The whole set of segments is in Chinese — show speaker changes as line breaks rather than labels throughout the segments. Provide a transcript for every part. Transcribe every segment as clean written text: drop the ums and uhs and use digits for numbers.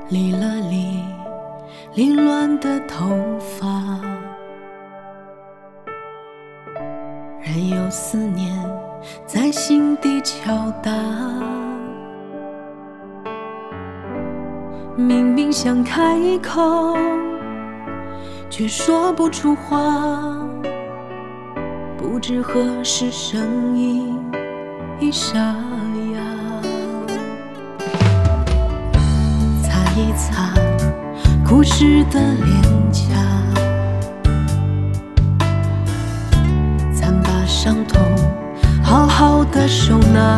理了理凌乱的头发，任由思念在心底敲打。明明想开口，却说不出话，不知何时声音已沙哑。擦一擦故事的脸颊，暂把伤痛好好的收纳。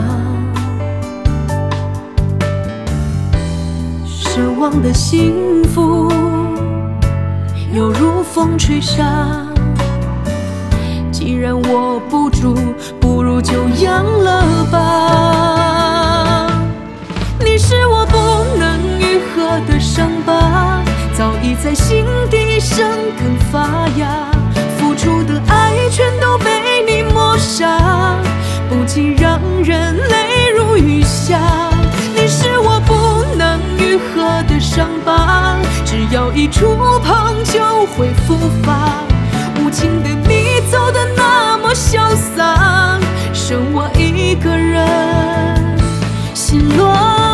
奢望的幸福犹如风吹沙，既然握不住，不如就扬了吧。你是我不能愈合的伤疤，早已在心底生根发芽，付出的爱全都被你抹杀，不禁让人泪如雨下。你是我不能愈合的伤疤，只要一触碰就会复发。无情的你走得那么潇洒，剩我一个人心乱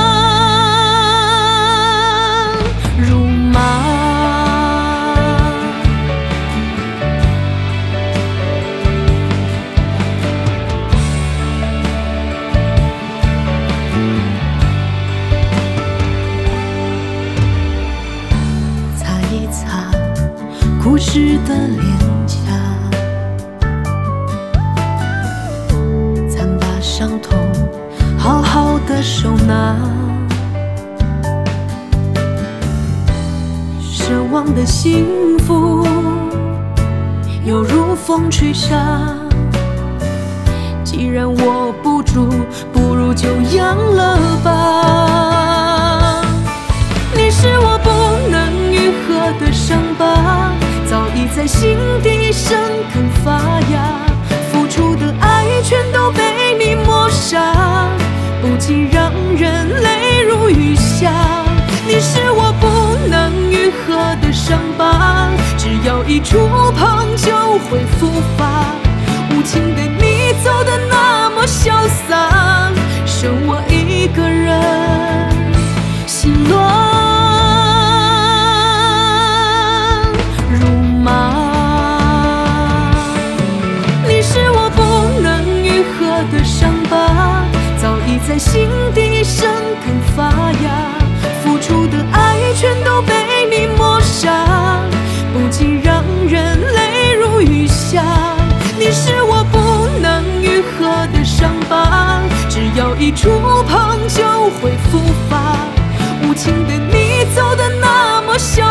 如麻。擦一擦故事的脸颊，暂把伤痛好好的收纳。奢望的幸福犹如风吹沙，既然握不住，不如就扬了吧。你是我不能愈合的伤疤，早已在心底生根发芽，付出的爱全都被你抹杀，不禁让人泪如雨下。你是我不能愈合的伤疤，只要一触碰就会复发。无情的你走得那么潇洒，剩我一个人心乱的伤疤，早已在心底生根发芽，付出的爱全都被你抹杀，不禁让人泪如雨下。你是我不能愈合的伤疤，只要一触碰就会复发。无情的你走得那么潇